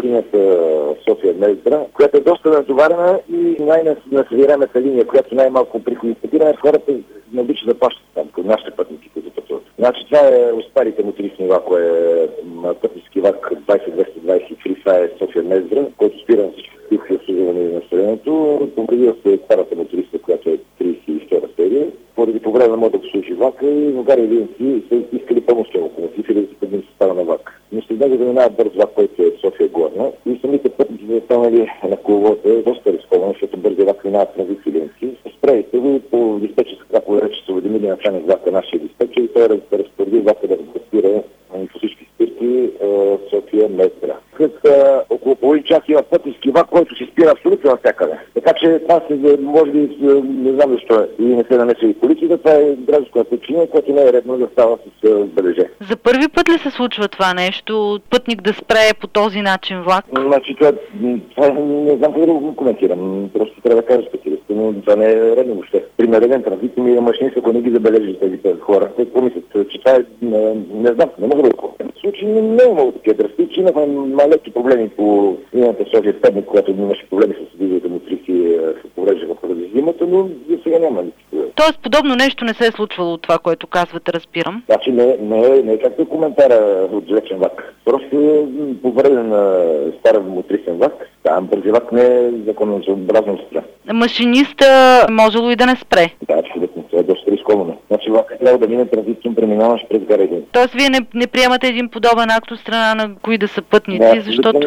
линията София-Мездра, която е доста натоварена и най-насъбираемата линия, която най-малко приходи спекираме, хората не обичат да плащат там, към нашите пътници, които пътуват. Значи това е старите моторисни влакове, пътнически влак 20-223, това е София-Мездра, който спира на всички стихи обслужване на населението. Повредила се старата моториста, която е 32 серия. Поради повреда може да обслужи влака и България и Винци са искали помощ от локомотив или да се подним състава на влак. Но след него заминава бърз влак, който е София-Горна и самите пътници са останали на коловата е доста рисковано, защото бързи влак минава транзит Винци. Спрейте го по диспетчерска крапове рече са уведомили началник влака нашия диспетчер и той разпореди влака да разпреспира по всички спирки София-Мездра. Около половин час има пътнически влак, който се спира абсолютно навсякъде. Така че това може би не знам защо и не се нанесе и полицията, това е гражданска причина, която не е редно да става с бележе. За първи път ли се случва това нещо? Пътник да спре по този начин влак? Значи това не знам как да го коментирам. Просто трябва да кажа специалистите, но това не е редно въобще. При нареден транзит и машини, ако не ги забележи тези хора, те помислят, че това е, не знам, не мога да го коментирам. В случай не е имало такива драстични, имахме малки проблеми по линията София-Петник, когато имаше проблеми с движителите мотрици, се повреждаха поради зимата, но за сега няма никакви. Тоест подобно нещо не се е случвало от това, което казвате, разбирам? Значи не е както коментара от жлечен влак. Просто повреден стар мотрисен влак, там бързи влак не е законосъобразно спря. Машиниста можело и да не спре? Да, абсолютно. Това е доста рисковано. Значи влак трябва да мине транзитно, преминаваш през гара един. Тоест вие не приемате един подобен акт от страна на кои да са пътници, защото...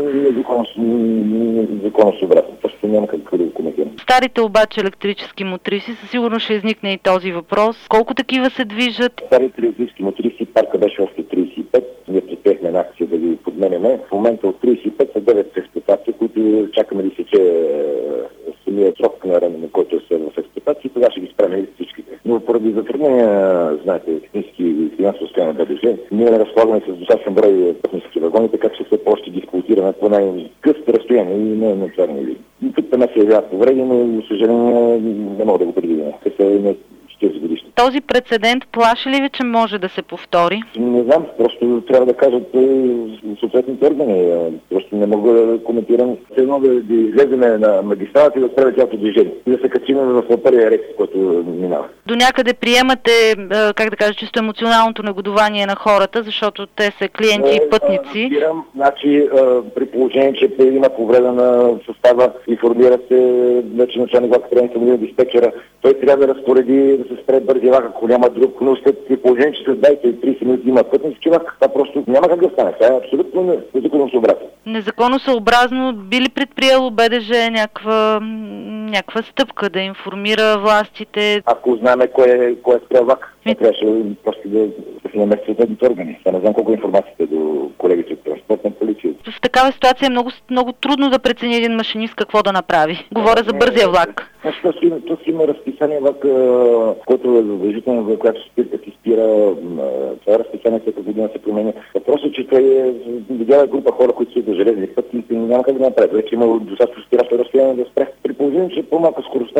Законосъобразно. Просто няма как да го коментирам. Старите обаче електрически мотриси, със сигурност ще изникне и този въпрос. Колко такива се движат? Старите електрически мотриси, парка беше още 35. Ние предприехме една акция да ги подменяме. В момента от 35 са 9 експлоатации, които чакаме да изтече самия срок на време, на който са в експлоатации, тогава ще ги справим всичките. Но поради затруднения, знаете, технически и финансово състояние на БДЖ, ние не разполагаме с достатъчен брой пътнически вагони, така че все по-ще ги експлоатираме по най-късто разстояние и не е начални линии. Тук там се явяват повреди, но за съжаление не мога да го предвидя. Те са на 40 годишни. Този прецедент плаши ли ви, че може да се повтори? Не знам, просто трябва да кажат съответните органи. Просто не мога да коментирам. Едно да излеземе на магистралата и да спреме цялото движение. И да се качим в първия рекс, който минава. До някъде приемате, как да кажа, чисто емоционалното негодование на хората, защото те са клиенти и пътници. Значи, при положение, че има повреда на състава, информира се вече началник влак, трябва диспетчера, той трябва да разпореди да се спре бързи влак, ако няма друг, но след положение, че след 20-30 минути има пътнически влак, това просто няма как да стане. Това е абсолютно незаконосъобразно. Незаконосъобразно би ли предприело БДЖ някаква стъпка да информира властите? Ако знаем кой е спрял влак, трябваше просто да се намести съответните органи. Не знам колко информацията до колегите от транспортна полиция. В такава ситуация е много трудно да прецени един машинист какво да направи. Говоря за бързия влак. Тук има разписание влак, който е задължително, за която спирка си спира. Това разписание всяка година се променя. Въпросът е, че той видява група хора, които са до железни пътни и няма как да направят. Вече има достатъчно спиращо разстояние да спре. При положение, че по-малка скоростта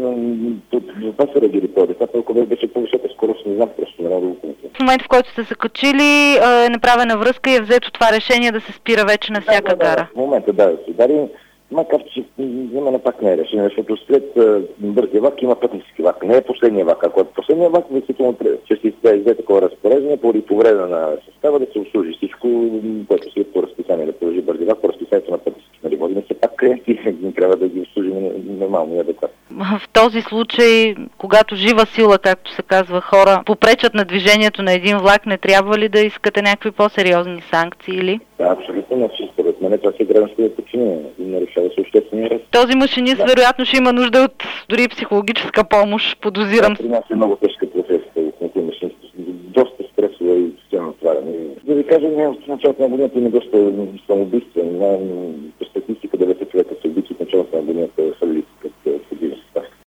за това се реагира по това, толкова беше по-висока скорост, не знам, просто не мога да го коментирам. В момента, в който сте се качили, е направена връзка и е взето това решение да се спира вече на всяка гара. В момента да се удари. Макар че за мен пак не е решение, защото след бързия влак има пътнически влак. Не е последния влак. Ако е последния влак, действително ще се издаде такова разпореждане, поради повреда на състава да се обслужи всичко, което си е по разписание, да продължи бързи влак, по разписанието на пътнически. Нали, водим се пак клиенти, трябва да ги обслужим нормално и адекватно. В този случай, когато жива сила, както се казва, хора попречат на движението на един влак, не трябва ли да искате някакви по-сериозни санкции или? Да, абсолютно. Според мен това си гражданското подчинение и нарушава се обществения ред. Този машинист вероятно ще има нужда от дори психологическа помощ, подозирам. При нас е много тежка професия от някои машинисти. Доста стресова и социално отваряне. Да ви кажа, в началото на годината има доста самоубийства. По статистика 90 човека са убити в началото на годината в Салит.